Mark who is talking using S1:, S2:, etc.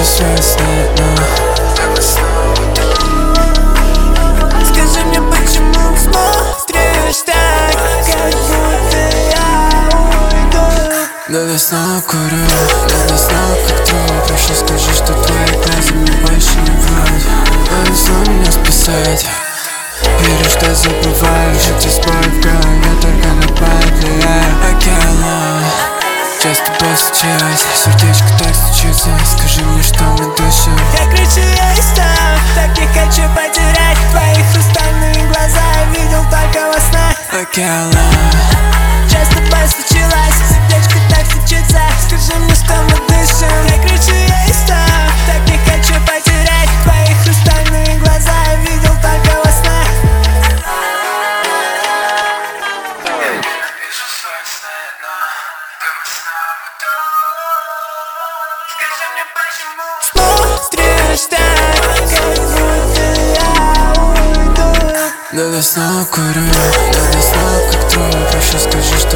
S1: свои сны, но
S2: скажи мне, почему смотришь так, как будто я уйду.
S1: надо снова курю, надо снова как трое. Прошу, скажи, что твои глаза мне больше не врут. Надо снова меня спасать. Верю, что забываю, жить и спорю в голове, только на подлее. Океана, часто постучалась, сердечко так стучится. Скажи мне, что мы дышим.
S2: Я кричу, я и стал, так не хочу потерять твои хрустальные глаза. Я видел только во снах.
S1: Океана,
S2: Часто постучалась, сердечко так стучится. Скажи мне, что мы дышим. Я кричу, я и стал, так не хочу потерять твои хрустальные глаза. Я видел только во снах. Скажи мне, почему смотришь так, как будто я уйду.
S1: надо снова курю, надо снова как трое. Прошу, скажи,